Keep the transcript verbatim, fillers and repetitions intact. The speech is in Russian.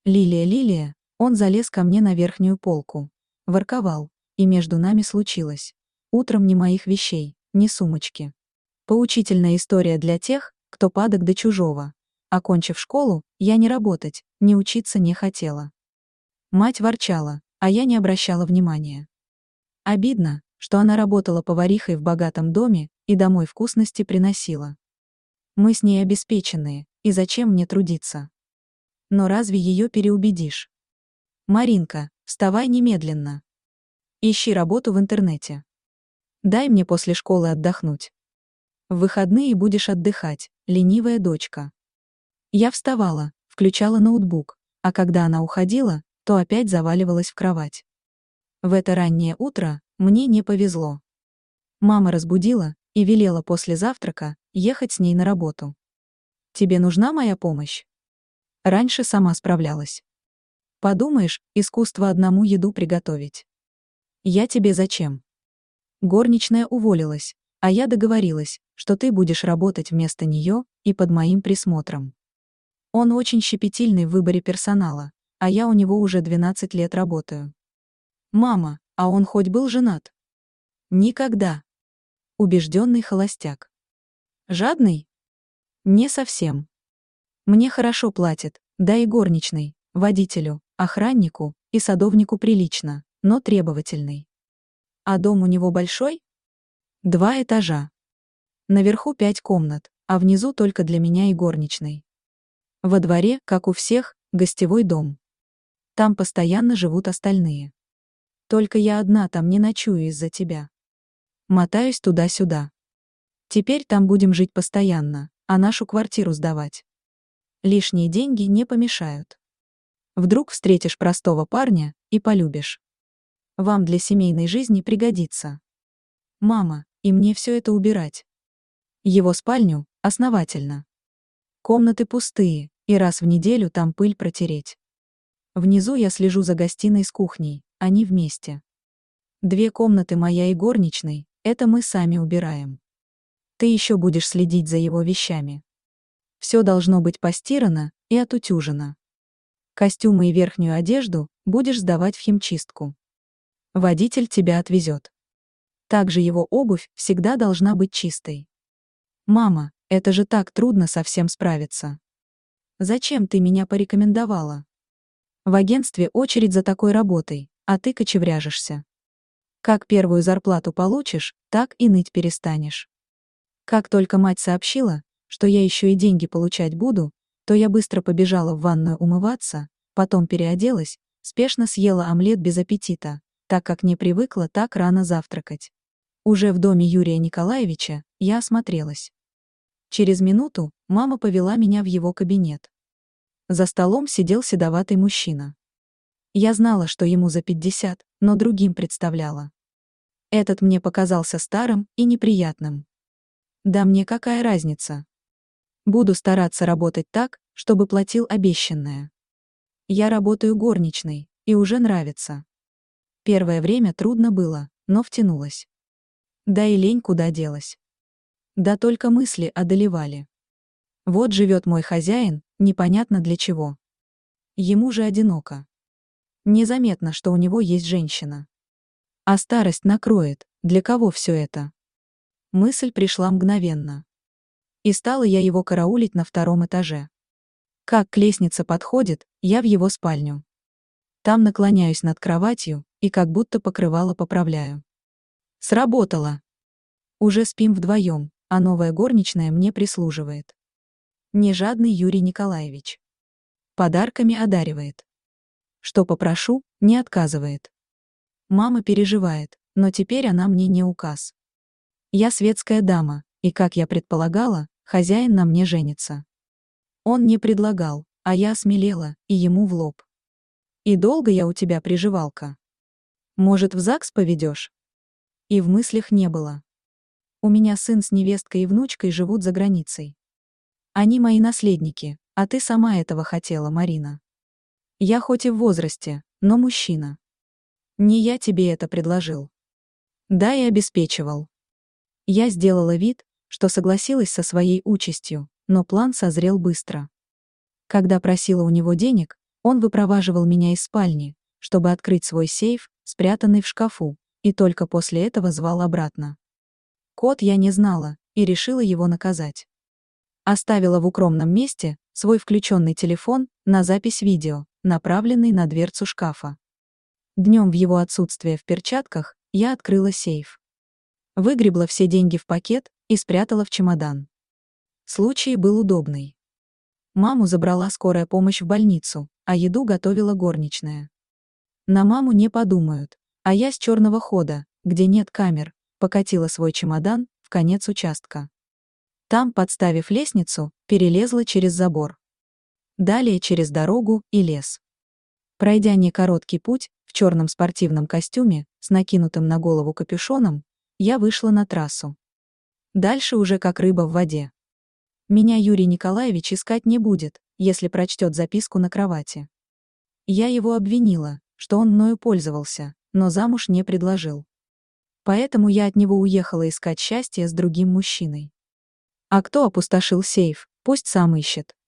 Лилия, Лилия, он залез ко мне на верхнюю полку. Ворковал, и между нами случилось. Утром ни моих вещей, ни сумочки. Поучительная история для тех, кто падок до чужого. Окончив школу, я не работать, не учиться не хотела. Мать ворчала, а я не обращала внимания. Обидно, что она работала поварихой в богатом доме и домой вкусности приносила. Мы с ней обеспеченные, и зачем мне трудиться? Но разве ее переубедишь? Маринка, вставай немедленно. Ищи работу в интернете. Дай мне после школы отдохнуть. В выходные будешь отдыхать, ленивая дочка. Я вставала, включала ноутбук, а когда она уходила, то опять заваливалась в кровать. В это раннее утро мне не повезло. Мама разбудила и велела после завтрака ехать с ней на работу. Тебе нужна моя помощь? Раньше сама справлялась. Подумаешь, искусство одному еду приготовить. Я тебе зачем? Горничная уволилась, а я договорилась, что ты будешь работать вместо нее и под моим присмотром. Он очень щепетильный в выборе персонала, а я у него уже двенадцать лет работаю. Мама, а он хоть был женат? Никогда. Убежденный холостяк. Жадный? Не совсем. Мне хорошо платят, да и горничной, водителю, охраннику и садовнику прилично, но требовательный. А дом у него большой? Два этажа. Наверху пять комнат, а внизу только для меня и горничной. Во дворе, как у всех, гостевой дом. Там постоянно живут остальные. Только я одна там не ночую из-за тебя. Мотаюсь туда-сюда. Теперь там будем жить постоянно, а нашу квартиру сдавать. Лишние деньги не помешают. Вдруг встретишь простого парня и полюбишь. Вам для семейной жизни пригодится. Мама, и мне все это убирать. Его спальню основательно. Комнаты пустые, и раз в неделю там пыль протереть. Внизу я слежу за гостиной с кухней, они вместе. Две комнаты моя и горничной, это мы сами убираем. Ты еще будешь следить за его вещами. Все должно быть постирано и отутюжено. Костюмы и верхнюю одежду будешь сдавать в химчистку. Водитель тебя отвезет. Также его обувь всегда должна быть чистой. Мама, это же так трудно со всем справиться. Зачем ты меня порекомендовала? В агентстве очередь за такой работой, а ты кочевряжешься. Как первую зарплату получишь, так и ныть перестанешь. Как только мать сообщила, что я еще и деньги получать буду, то я быстро побежала в ванную умываться, потом переоделась, спешно съела омлет без аппетита, так как не привыкла так рано завтракать. Уже в доме Юрия Николаевича я осмотрелась. Через минуту мама повела меня в его кабинет. За столом сидел седоватый мужчина. Я знала, что ему за пятьдесят, но другим представляла. Этот мне показался старым и неприятным. Да мне какая разница? Буду стараться работать так, чтобы платил обещанное. Я работаю горничной, и уже нравится. Первое время трудно было, но втянулась. Да и лень куда делась. Да только мысли одолевали. Вот живет мой хозяин, непонятно для чего. Ему же одиноко. Незаметно, что у него есть женщина. А старость накроет, для кого все это? Мысль пришла мгновенно. И стала я его караулить на втором этаже. Как к лестнице подходит, я в его спальню. Там наклоняюсь над кроватью и как будто покрывало поправляю. Сработало. Уже спим вдвоем, а новая горничная мне прислуживает. Не жадный Юрий Николаевич. Подарками одаривает. Что попрошу, не отказывает. Мама переживает, но теперь она мне не указ. Я светская дама, и, как я предполагала, хозяин на мне женится. Он не предлагал, а я осмелела, и ему в лоб. И долго я у тебя приживалка? Может, в ЗАГС поведешь? И в мыслях не было. У меня сын с невесткой и внучкой живут за границей. Они мои наследники, а ты сама этого хотела, Марина. Я хоть и в возрасте, но мужчина. Не я тебе это предложил. Да, и обеспечивал. Я сделала вид, что согласилась со своей участью, но план созрел быстро. Когда просила у него денег, Он выпроваживал меня из спальни, чтобы открыть свой сейф, спрятанный в шкафу, и только после этого звал обратно. Код я не знала и решила его наказать. Оставила в укромном месте свой включенный телефон на запись видео, направленный на дверцу шкафа. Днем в его отсутствие в перчатках я открыла сейф. Выгребла все деньги в пакет и спрятала в чемодан. Случай был удобный. Маму забрала скорая помощь в больницу, а еду готовила горничная. На маму не подумают, а я с черного хода, где нет камер, покатила свой чемодан в конец участка. Там, подставив лестницу, перелезла через забор. Далее через дорогу и лес. Пройдя некороткий путь, в черном спортивном костюме, с накинутым на голову капюшоном, я вышла на трассу. Дальше уже как рыба в воде. Меня Юрий Николаевич искать не будет, если прочтет записку на кровати. Я его обвинила, что он мною пользовался, но замуж не предложил. Поэтому я от него уехала искать счастье с другим мужчиной. А кто опустошил сейф, пусть сам ищет.